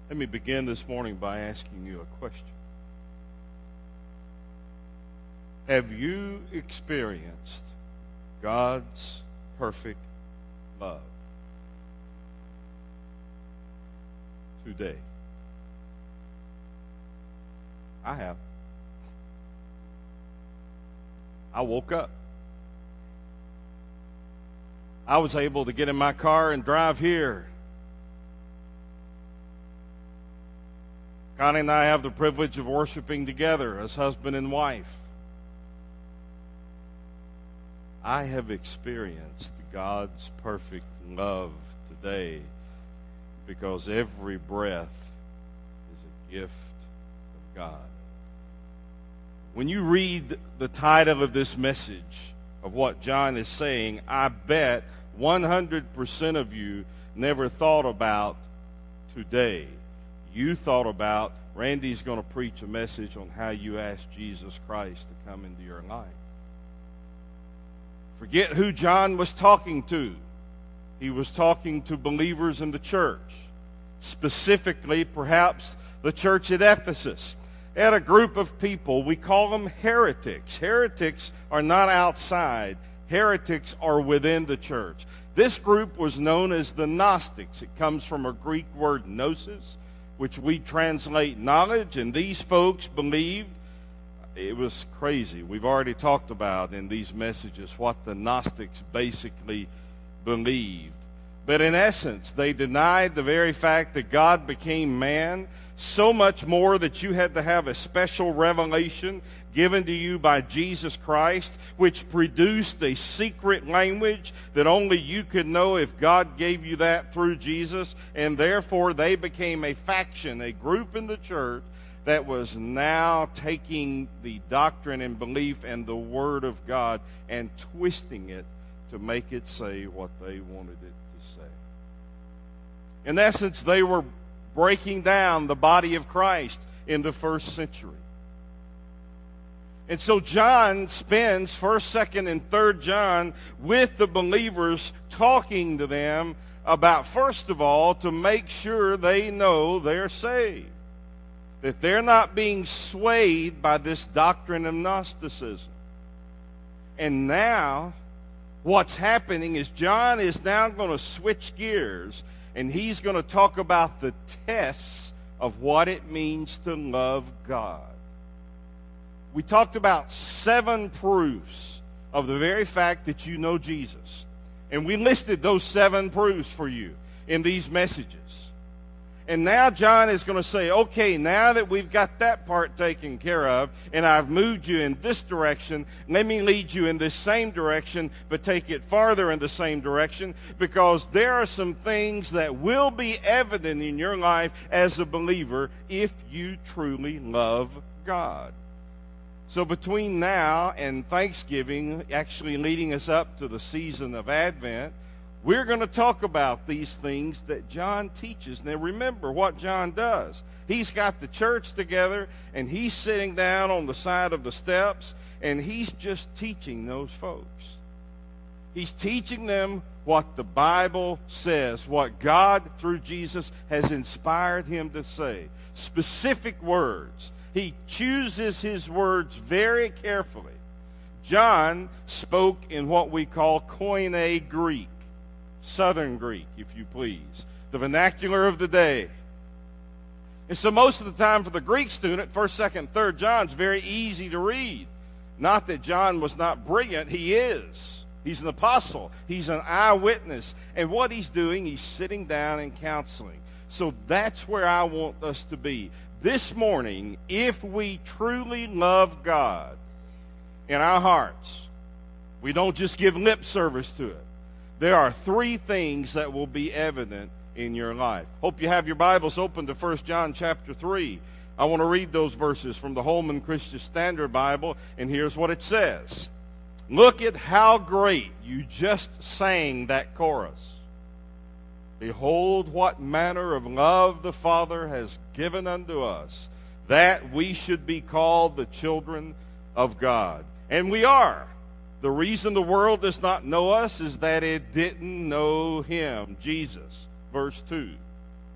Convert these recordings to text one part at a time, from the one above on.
Let me begin this morning by asking you a question. Have you experienced God's perfect love today? I have. I woke up. I was able to get in my car and drive here. Connie and I have the privilege of worshiping together as husband and wife. I have experienced God's perfect love today because every breath is a gift of God. When you read the title of this message of what John is saying, I bet 100% of you never thought about today. You thought about, Randy's going to preach a message on how you ask Jesus Christ to come into your life. Forget who John was talking to. He was talking to believers in the church, specifically perhaps the church at Ephesus. They had a group of people, we call them heretics. Heretics are not outside. Heretics are within the church. This group was known as the Gnostics. It comes from a Greek word gnosis, which we translate knowledge, and these folks believed. It was crazy. We've already talked about in these messages what the Gnostics basically believed. But in essence, they denied the very fact that God became man, so much more that you had to have a special revelation given to you by Jesus Christ, which produced a secret language that only you could know if God gave you that through Jesus. And therefore, they became a faction, a group in the church that was now taking the doctrine and belief and the Word of God and twisting it to make it say what they wanted it to say. In essence, they were breaking down the body of Christ in the first century. And so John spends 1st, 2nd, and 3rd John with the believers, talking to them about, first of all, to make sure they know they're saved. That they're not being swayed by this doctrine of Gnosticism. And now, what's happening is John is now going to switch gears, and he's going to talk about the tests of what it means to love God. We talked about 7 proofs of the very fact that you know Jesus. And we listed those 7 proofs for you in these messages. And now John is going to say, okay, now that we've got that part taken care of, and I've moved you in this direction, let me lead you in this same direction, but take it farther in the same direction, because there are some things that will be evident in your life as a believer if you truly love God. So between now and Thanksgiving, actually leading us up to the season of Advent, we're going to talk about these things that John teaches. Now remember what John does. He's got the church together, and he's sitting down on the side of the steps, and he's just teaching those folks. He's teaching them what the Bible says, what God, through Jesus, has inspired him to say. Specific words. He chooses his words very carefully. John spoke in what we call Koine Greek. Southern Greek, if you please, the vernacular of the day. And so most of the time for the Greek student, 1st, 2nd, 3rd John's very easy to read. Not that John was not brilliant, he is. He's an apostle. He's an eyewitness. And what he's doing, he's sitting down and counseling. So that's where I want us to be. This morning, if we truly love God in our hearts, we don't just give lip service to it. There are 3 things that will be evident in your life. Hope you have your Bibles open to 1 John chapter 3. I want to read those verses from the Holman Christian Standard Bible, and here's what it says. Look at how great you just sang that chorus. Behold, what manner of love the Father has given unto us, that we should be called the children of God. And we are. The reason the world does not know us is that it didn't know him, Jesus. Verse 2.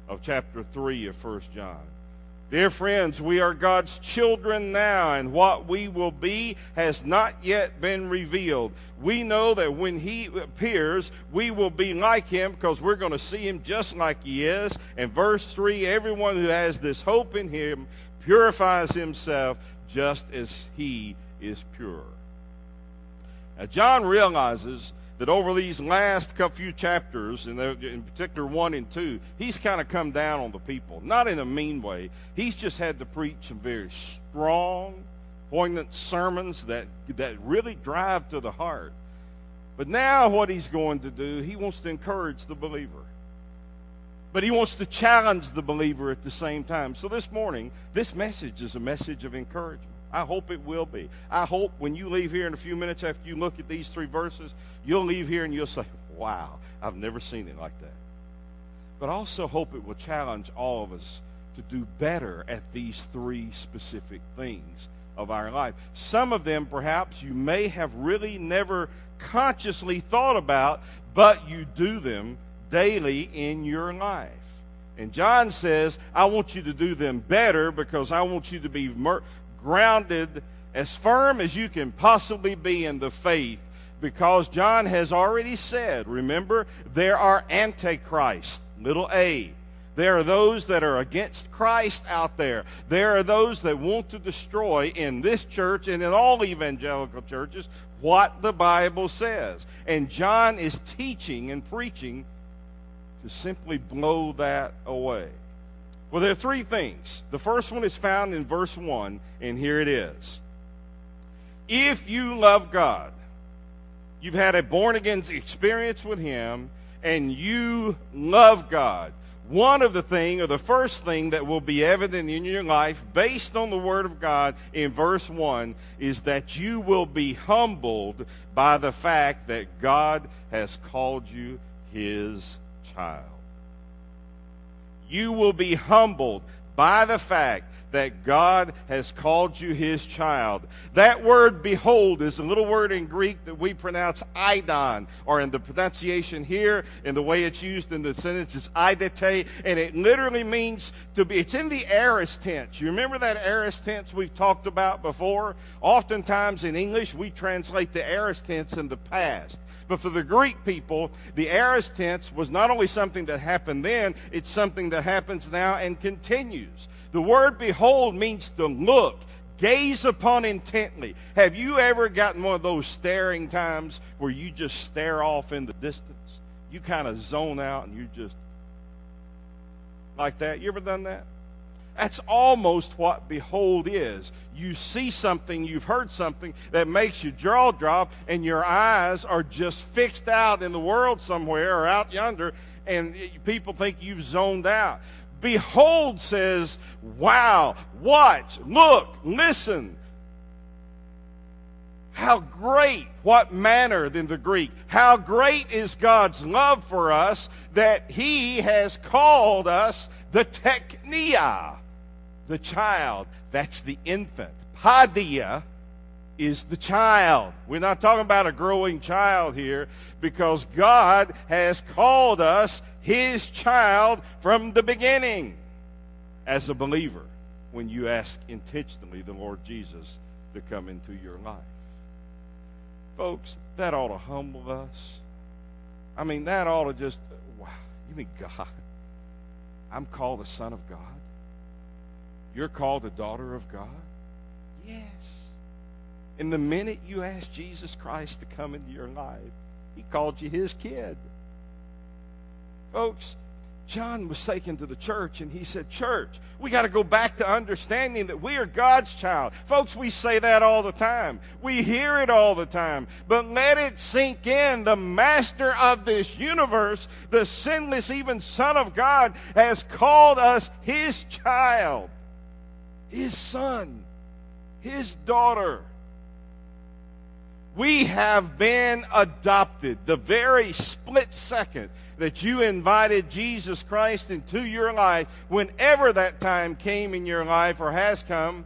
of chapter 3 of 1 John. Dear friends, we are God's children now, and what we will be has not yet been revealed. We know that when He appears, we will be like Him because we're going to see Him just like He is. And verse 3, everyone who has this hope in Him purifies himself just as He is pure. Now, John realizes that over these last few chapters, in particular 1 and 2, he's kind of come down on the people. Not in a mean way. He's just had to preach some very strong, poignant sermons that really drive to the heart. But now what he's going to do, he wants to encourage the believer. But he wants to challenge the believer at the same time. So this morning, this message is a message of encouragement. I hope it will be. I hope when you leave here in a few minutes after you look at these 3 verses, you'll leave here and you'll say, wow, I've never seen it like that. But I also hope it will challenge all of us to do better at these 3 specific things of our life. Some of them, perhaps, you may have really never consciously thought about, but you do them daily in your life. And John says, I want you to do them better because I want you to be grounded as firm as you can possibly be in the faith, because John has already said, remember, there are antichrists, little a. There are those that are against Christ out there. There are those that want to destroy in this church and in all evangelical churches what the Bible says. And John is teaching and preaching to simply blow that away. Well, there are 3 things. The first one is found in verse 1, and here it is. If you love God, you've had a born-again experience with Him, and you love God, one of the thing, or the first thing that will be evident in your life based on the Word of God in verse 1 is that you will be humbled by the fact that God has called you His child. You will be humbled by the fact that God has called you His child. That word behold is a little word in Greek that we pronounce eidon, or in the pronunciation here, in the way it's used in the sentence, is eidete, and it literally means to be. It's in the aorist tense. You remember that aorist tense we've talked about before? Oftentimes in English we translate the aorist tense in the past. But for the Greek people, the aorist tense was not only something that happened then, it's something that happens now and continues. The word behold means to look, gaze upon intently. Have you ever gotten one of those staring times where you just stare off in the distance? You kind of zone out and you just like that. You ever done that? That's almost what behold is. You see something, you've heard something that makes your jaw drop, and your eyes are just fixed out in the world somewhere or out yonder, and people think you've zoned out. Behold says, wow, watch, look, listen. How great, what manner in the Greek, how great is God's love for us that He has called us the teknia, the child. That's the infant. Padia is the child. We're not talking about a growing child here, because God has called us His child from the beginning as a believer when you ask intentionally the Lord Jesus to come into your life. Folks, that ought to humble us. I mean, that ought to just, wow, you mean God? I'm called a son of God? You're called a daughter of God? Yes. And the minute you ask Jesus Christ to come into your life, He called you His kid. Folks, John was taken to the church and he said, church, we got to go back to understanding that we are God's child. Folks, we say that all the time. We hear it all the time. But let it sink in. The master of this universe, the sinless, even Son of God, has called us His child, His son, His daughter. We have been adopted. The very split second that you invited Jesus Christ into your life, whenever that time came in your life or has come,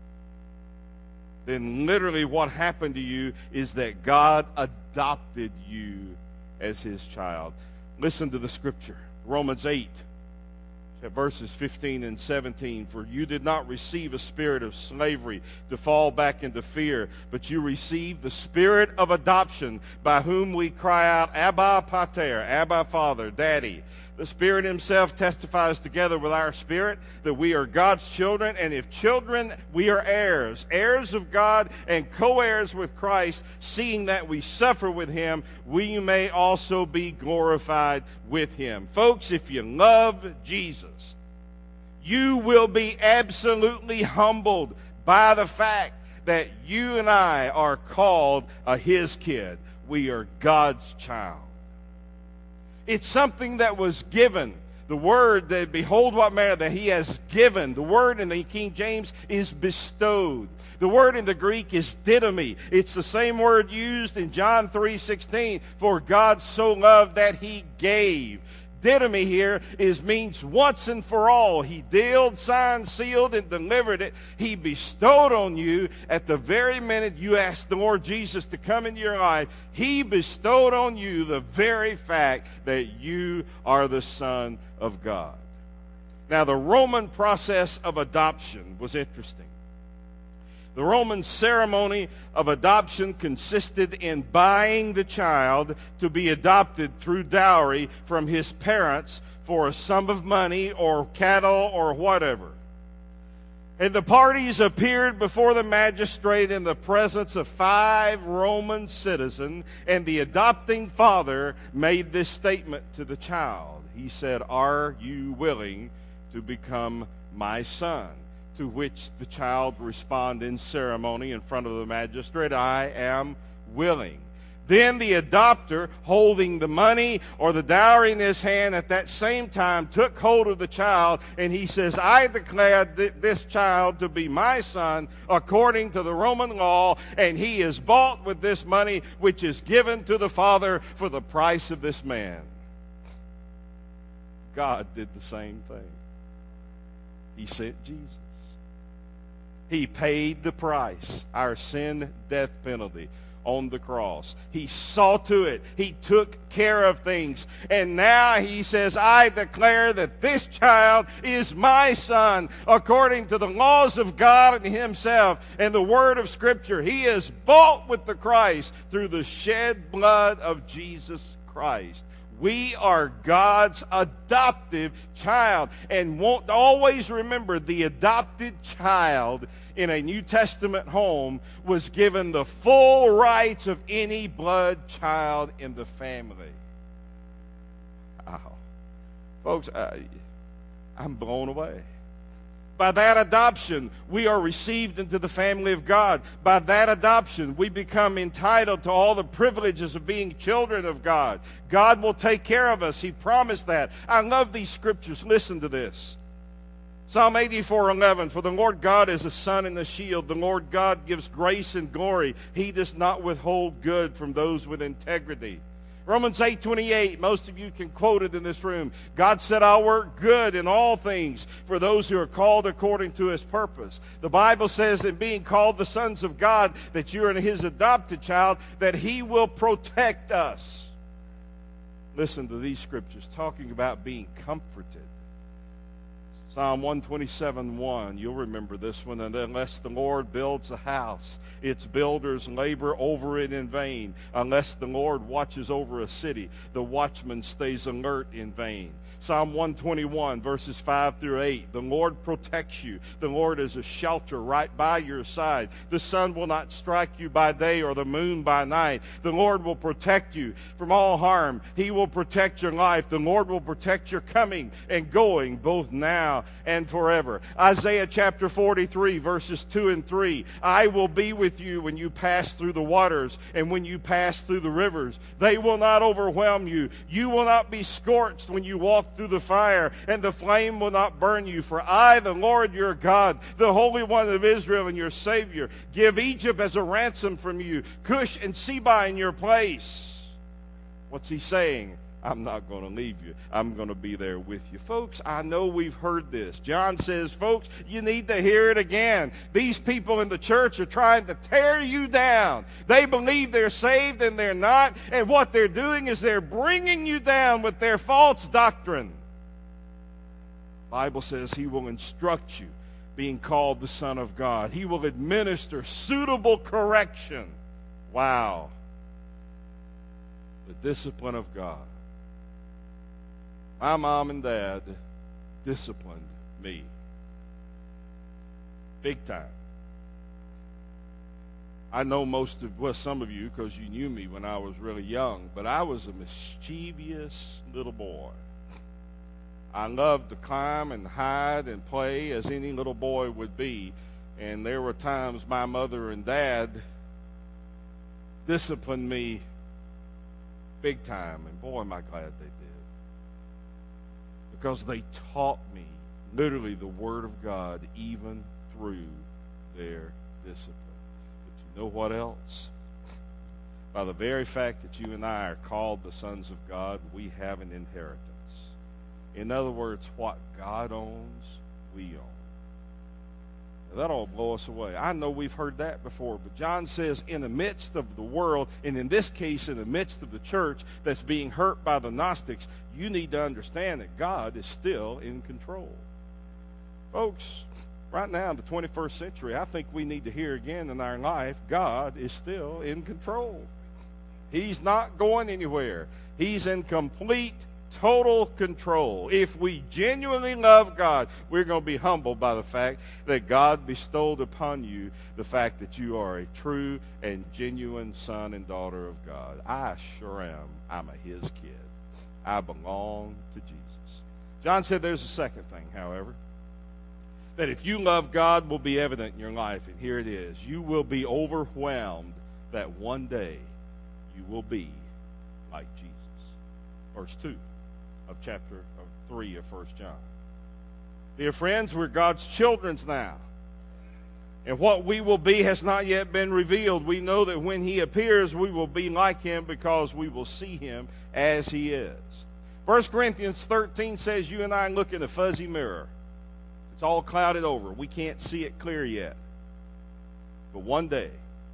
then literally what happened to you is that God adopted you as His child. Listen to the scripture. Romans 8, Verses 15 and 17, for you did not receive a spirit of slavery to fall back into fear, but you received the spirit of adoption by whom we cry out, Abba Pater, Abba Father, Daddy. The Spirit himself testifies together with our spirit that we are God's children, and if children, we are heirs, heirs of God and co-heirs with Christ, seeing that we suffer with him, we may also be glorified with him. Folks, if you love Jesus, you will be absolutely humbled by the fact that you and I are called his kid. We are God's child. It's something that was given. The word that, behold what manner that he has given. The word in the King James is bestowed. The word in the Greek is didomi. It's the same word used in John 3:16. For God so loved that he gave. Didomi here means once and for all. He dealed, signed, sealed, and delivered it. He bestowed on you at the very minute you asked the Lord Jesus to come into your life. He bestowed on you the very fact that you are the Son of God. Now, the Roman process of adoption was interesting. The Roman ceremony of adoption consisted in buying the child to be adopted through dowry from his parents for a sum of money or cattle or whatever. And the parties appeared before the magistrate in the presence of 5 Roman citizens, and the adopting father made this statement to the child. He said, "Are you willing to become my son?" To which the child responded in ceremony in front of the magistrate, "I am willing." Then the adopter, holding the money or the dowry in his hand at that same time, took hold of the child, and he says, "I declare this child to be my son according to the Roman law, and he is bought with this money which is given to the father for the price of this man." God did the same thing. He sent Jesus. He paid the price, our sin death penalty on the cross. He saw to it. He took care of things. And now he says, "I declare that this child is my son according to the laws of God and himself and the word of Scripture. He is bought with the Christ through the shed blood of Jesus Christ." We are God's adoptive child. And won't always remember, the adopted child in a New Testament home was given the full rights of any blood child in the family. Wow. Folks, I'm blown away. By that adoption, we are received into the family of God. By that adoption, we become entitled to all the privileges of being children of God. God will take care of us. He promised that. I love these scriptures. Listen to this. Psalm 84:11, for the Lord God is a sun and a shield. The Lord God gives grace and glory. He does not withhold good from those with integrity. Romans 8:28, most of you can quote it in this room. God said, "I'll work good in all things for those who are called according to his purpose." The Bible says in being called the sons of God, that you're his adopted child, that he will protect us. Listen to these scriptures talking about being comforted. Psalm 127:1, you'll remember this one. "And unless the Lord builds a house, its builders labor over it in vain. Unless the Lord watches over a city, the watchman stays alert in vain." Psalm 121, verses 5 through 8. The Lord protects you. The Lord is a shelter right by your side. The sun will not strike you by day or the moon by night. The Lord will protect you from all harm. He will protect your life. The Lord will protect your coming and going, both now and forever. Isaiah chapter 43, verses 2 and 3. "I will be with you when you pass through the waters and when you pass through the rivers. They will not overwhelm you. You will not be scorched when you walk through the fire, and the flame will not burn you. For I, the Lord your God, the Holy One of Israel and your Savior, give Egypt as a ransom from you, Cush and Seba in your place." What's he saying? I'm not going to leave you. I'm going to be there with you. Folks, I know we've heard this. John says, folks, you need to hear it again. These people in the church are trying to tear you down. They believe they're saved and they're not. And what they're doing is they're bringing you down with their false doctrine. The Bible says he will instruct you, being called the Son of God. He will administer suitable correction. Wow. The discipline of God. My mom and dad disciplined me. Big time. I know some of you, because you knew me when I was really young, but I was a mischievous little boy. I loved to climb and hide and play as any little boy would be. And there were times my mother and dad disciplined me big time. And boy, am I glad they did. Because they taught me literally the Word of God even through their discipline. But you know what else? By the very fact that you and I are called the sons of God, we have an inheritance. In other words, what God owns, we own. Now, that'll blow us away. I know we've heard that before, but John says in the midst of the world, and in this case in the midst of the church that's being hurt by the Gnostics, you need to understand that God is still in control. Folks, right now in the 21st century, I think we need to hear again in our life, God is still in control. He's not going anywhere. He's in complete, total control. If we genuinely love God, we're going to be humbled by the fact that God bestowed upon you the fact that you are a true and genuine son and daughter of God. I sure am. I'm His kid. I belong to Jesus. John said there's a second thing, however, that if you love God will be evident in your life, and here it is. You will be overwhelmed that one day you will be like Jesus. Verse 2 of chapter 3 of 1 John. Dear friends, we're God's children now. And what we will be has not yet been revealed. We know that when He appears, we will be like Him because we will see Him as He is. 1 Corinthians 13 says you and I look in a fuzzy mirror. It's all clouded over. We can't see it clear yet. But one day,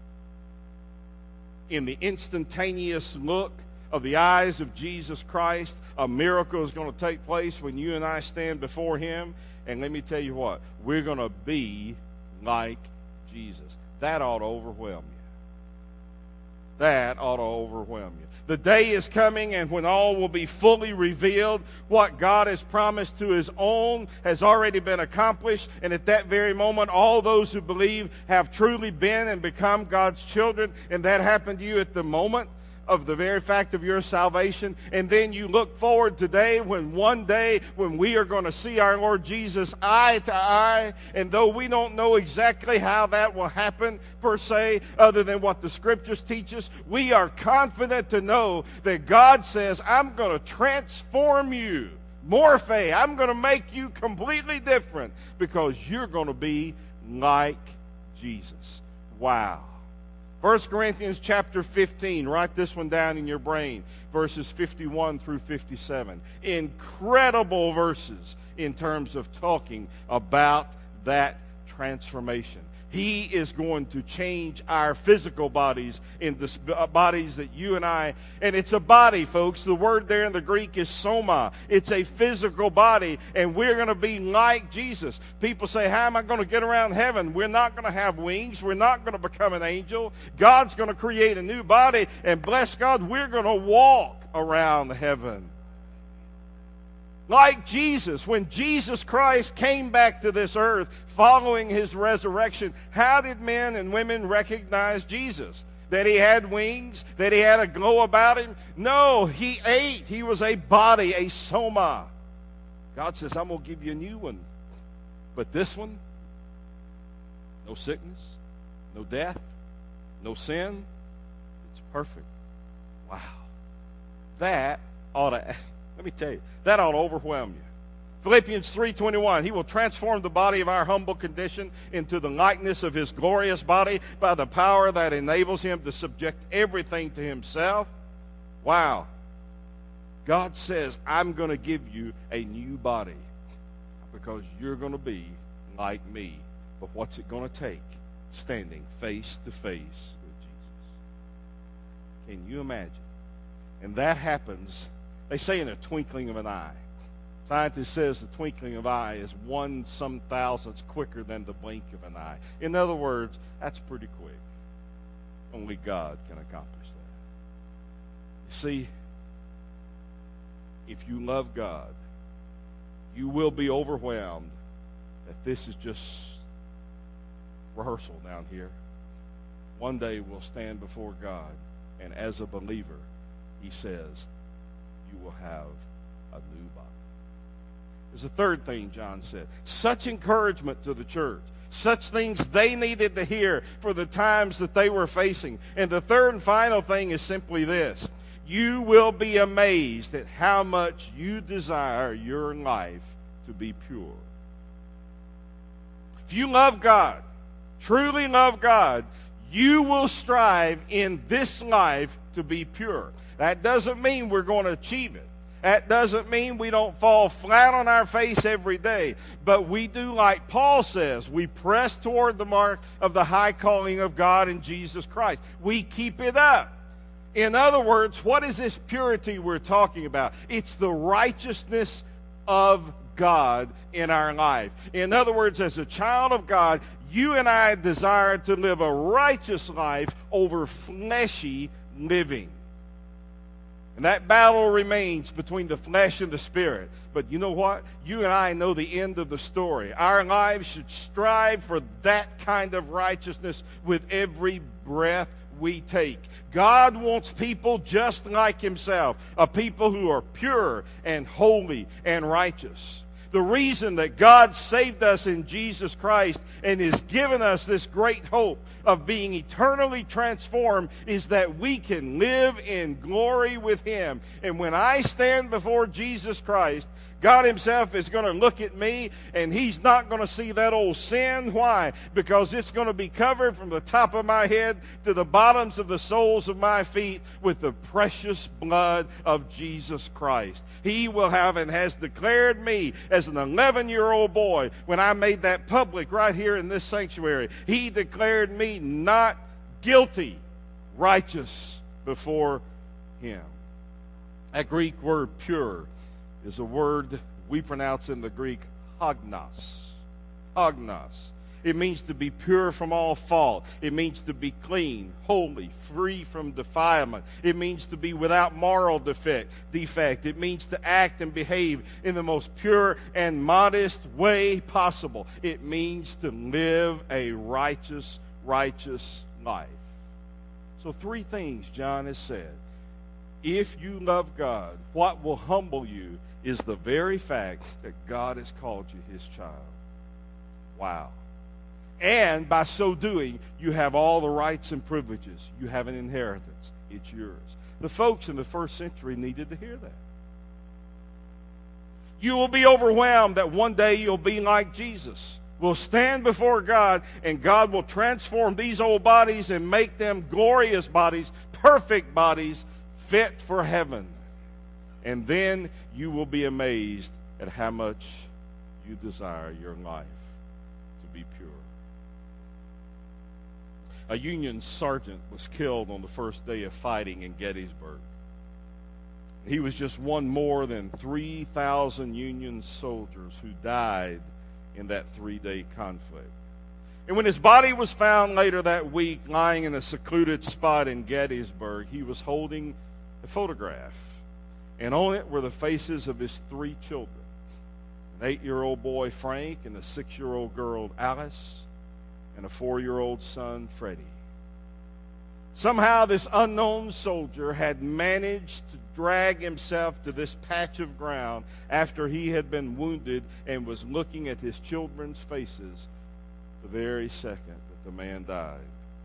in the instantaneous look of the eyes of Jesus Christ, a miracle is going to take place when you and I stand before Him. And let me tell you what, we're going to be like Jesus. That ought to overwhelm you. That ought to overwhelm you. The day is coming, and when all will be fully revealed, what God has promised to His own has already been accomplished, and at that very moment, all those who believe have truly been and become God's children, and that happened to you at the moment of the very fact of your salvation. And then you look forward today when one day when we are going to see our Lord Jesus eye to eye, and though we don't know exactly how that will happen per se, other than what the Scriptures teach us, we are confident to know that God says, I'm going to transform you. Morphe, I'm going to make you completely different because you're going to be like Jesus. Wow. 1 Corinthians chapter 15, write this one down in your brain, verses 51 through 57. Incredible verses in terms of talking about that transformation. He is going to change our physical bodies into bodies that you and I, and it's a body, folks. The word there in the Greek is soma. It's a physical body, and we're going to be like Jesus. People say, how am I going to get around heaven? We're not going to have wings. We're not going to become an angel. God's going to create a new body, and bless God, we're going to walk around heaven. Like Jesus, when Jesus Christ came back to this earth following His resurrection, how did men and women recognize Jesus? That He had wings? That He had a glow about Him? No, He ate. He was a body, a soma. God says, I'm going to give you a new one. But this one, no sickness, no death, no sin. It's perfect. Wow. That ought to... Let me tell you, that ought to overwhelm you. Philippians 3:21, He will transform the body of our humble condition into the likeness of His glorious body by the power that enables Him to subject everything to Himself. Wow. God says, I'm going to give you a new body because you're going to be like me. But what's it going to take? Standing face to face with Jesus. Can you imagine? And that happens, they say, in a twinkling of an eye. Scientists says the twinkling of an eye is 1 some thousandths quicker than the blink of an eye. In other words, that's pretty quick. Only God can accomplish that. You see, if you love God, you will be overwhelmed that this is just rehearsal down here. One day we'll stand before God, and as a believer, he says, you will have a new body. There's a third thing John said. Such encouragement to the church. Such things they needed to hear for the times that they were facing. And the third and final thing is simply this. You will be amazed at how much you desire your life to be pure. If you love God, truly love God, you will strive in this life to be pure. That doesn't mean we're going to achieve it. That doesn't mean we don't fall flat on our face every day. But we do like Paul says. We press toward the mark of the high calling of God in Jesus Christ. We keep it up. In other words, what is this purity we're talking about? It's the righteousness of God in our life. In other words, as a child of God, you and I desire to live a righteous life over fleshy living. And that battle remains between the flesh and the spirit. But you know what? You and I know the end of the story. Our lives should strive for that kind of righteousness with every breath we take. God wants people just like himself, a people who are pure and holy and righteous. The reason that God saved us in Jesus Christ and has given us this great hope of being eternally transformed is that we can live in glory with him. And when I stand before Jesus Christ, God himself is going to look at me, and he's not going to see that old sin. Why? Because it's going to be covered from the top of my head to the bottoms of the soles of my feet with the precious blood of Jesus Christ. He will have and has declared me as an 11-year-old boy when I made that public right here in this sanctuary. He declared me not guilty, righteous before him. That Greek word pure is a word we pronounce in the Greek hagnos. Hagnos. It means to be pure from all fault. It means to be clean, holy, free from defilement. It means to be without moral defect. It means to act and behave in the most pure and modest way possible. It means to live a righteous life. So 3 things John has said. If you love God, what will humble you is the very fact that God has called you his child. Wow. And by so doing, you have all the rights and privileges. You have an inheritance. It's yours. The folks in the first century needed to hear that. You will be overwhelmed that one day you'll be like Jesus. We'll stand before God, and God will transform these old bodies and make them glorious bodies, perfect bodies, fit for heaven. And then you will be amazed at how much you desire your life to be pure. A Union sergeant was killed on the first day of fighting in Gettysburg. He was just one more than 3,000 Union soldiers who died in that 3-day conflict. And when his body was found later that week lying in a secluded spot in Gettysburg, he was holding a photograph. And on it were the faces of his 3 children. An 8-year-old boy, Frank, and a 6-year-old girl, Alice, and a 4-year-old son, Freddie. Somehow this unknown soldier had managed to drag himself to this patch of ground after he had been wounded and was looking at his children's faces the very second that the man died.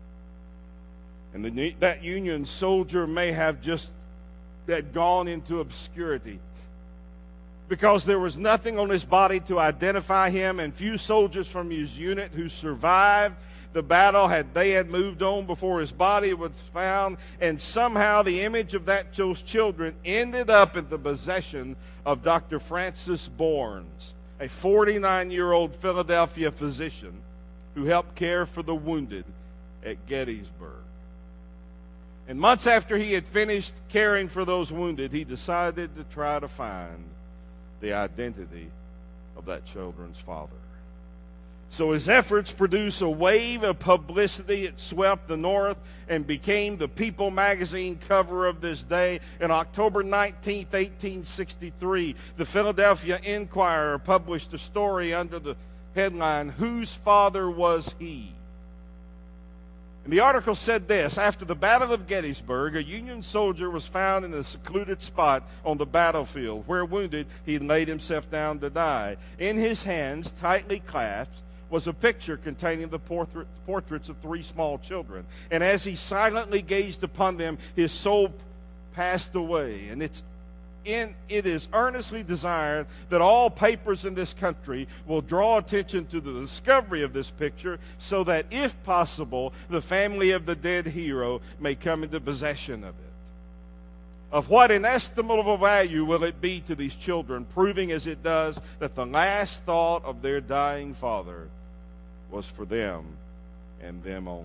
And that Union soldier may have just had gone into obscurity because there was nothing on his body to identify him, and few soldiers from his unit who survived the battle had moved on before his body was found, and somehow the image of those children ended up in the possession of Dr. Francis Bournes, a 49-year-old Philadelphia physician who helped care for the wounded at Gettysburg. And months after he had finished caring for those wounded, he decided to try to find the identity of that children's father. So his efforts produced a wave of publicity. It swept the North and became the People magazine cover of this day. On October 19, 1863, the Philadelphia Inquirer published a story under the headline, "Whose Father Was He?" And the article said this: after the Battle of Gettysburg, a Union soldier was found in a secluded spot on the battlefield, where wounded he laid himself down to die. In his hands, tightly clasped, was a picture containing the portraits of 3 small children. And as he silently gazed upon them, his soul passed away. And it is earnestly desired that all papers in this country will draw attention to the discovery of this picture, so that, if possible, the family of the dead hero may come into possession of it. Of what inestimable value will it be to these children, proving as it does that the last thought of their dying father was for them and them only.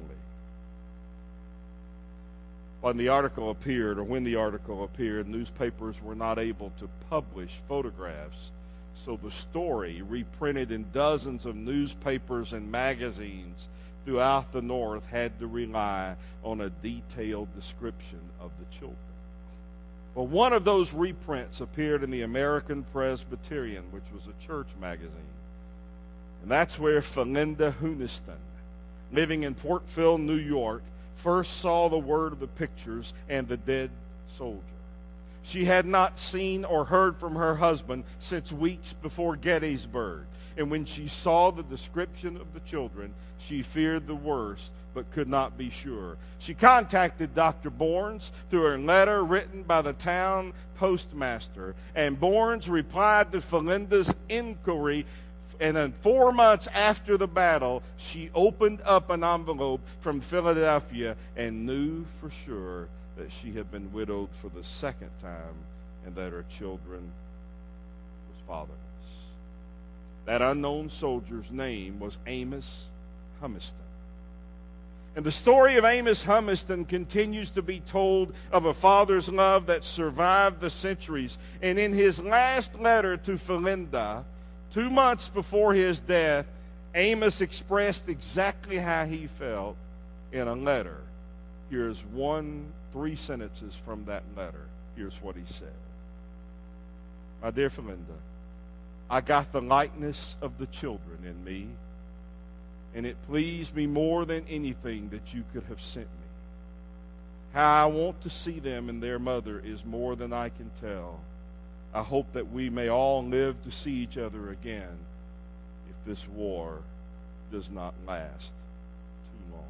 When the article appeared, newspapers were not able to publish photographs, so the story, reprinted in dozens of newspapers and magazines throughout the North, had to rely on a detailed description of the children. Well, one of those reprints appeared in the American Presbyterian, which was a church magazine. And that's where Philinda Huniston, living in Portville, New York, first saw the word of the pictures and the dead soldier. She had not seen or heard from her husband since weeks before Gettysburg. And when she saw the description of the children, she feared the worst, but could not be sure. She contacted Dr. Bournes through a letter written by the town postmaster, and Bournes replied to Philinda's inquiry. And then 4 months after the battle, she opened up an envelope from Philadelphia and knew for sure that she had been widowed for the second time and that her children was fatherless. That unknown soldier's name was Amos Humiston. And the story of Amos Humiston continues to be told, of a father's love that survived the centuries. And in his last letter to Philinda, 2 months before his death, Amos expressed exactly how he felt in a letter. Here's 3 sentences from that letter. Here's what he said. My dear Philinda, I got the likeness of the children in me, and it pleased me more than anything that you could have sent me. How I want to see them and their mother is more than I can tell. I hope that we may all live to see each other again if this war does not last too long.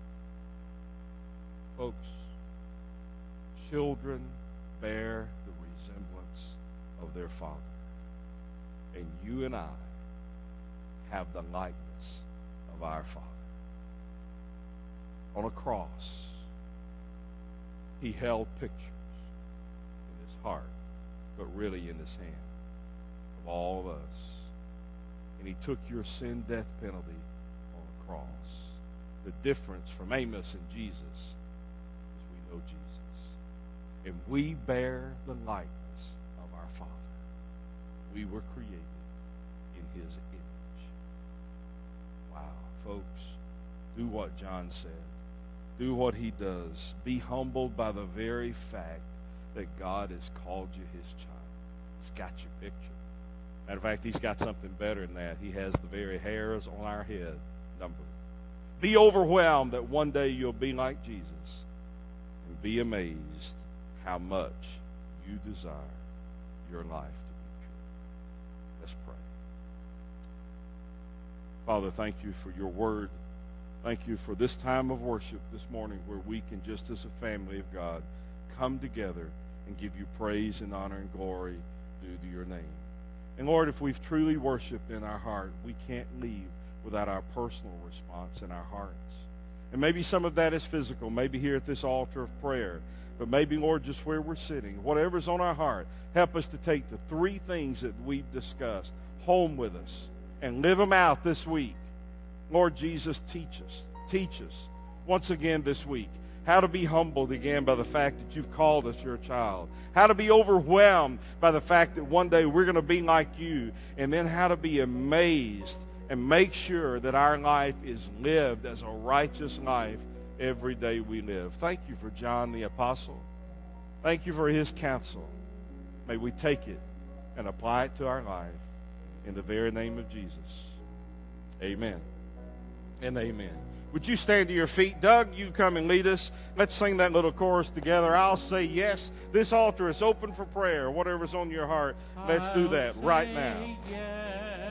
Folks, children bear the resemblance of their father. And you and I have the likeness of our Father. On a cross, he held pictures in his heart, but really in his hand, of all of us. And he took your sin death penalty on the cross. The difference from Amos and Jesus is we know Jesus. And we bear the likeness of our Father. We were created in his image. Wow, folks, do what John said. Do what he does. Be humbled by the very fact that God has called you his child. He's got your picture. Matter of fact, he's got something better than that. He has the very hairs on our head numbered. Be overwhelmed that one day you'll be like Jesus, and be amazed how much you desire your life to be true. Let's pray. Father, thank you for your word. Thank you for this time of worship this morning, where we can, just as a family of God, come together and give you praise and honor and glory due to your name. And Lord, if we've truly worshiped in our heart, we can't leave without our personal response in our hearts. And maybe some of that is physical, maybe here at this altar of prayer, but maybe, Lord, just where we're sitting, whatever's on our heart, help us to take the 3 things that we've discussed home with us and live them out this week. Lord Jesus, teach us once again this week how to be humbled again by the fact that you've called us your child, how to be overwhelmed by the fact that one day we're going to be like you, and then how to be amazed and make sure that our life is lived as a righteous life every day we live. Thank you for John the Apostle. Thank you for his counsel. May we take it and apply it to our life in the very name of Jesus. Amen and amen. Would you stand to your feet? Doug, you come and lead us. Let's sing that little chorus together. I'll say yes. This altar is open for prayer. Whatever's on your heart, let's do that right now. Yes.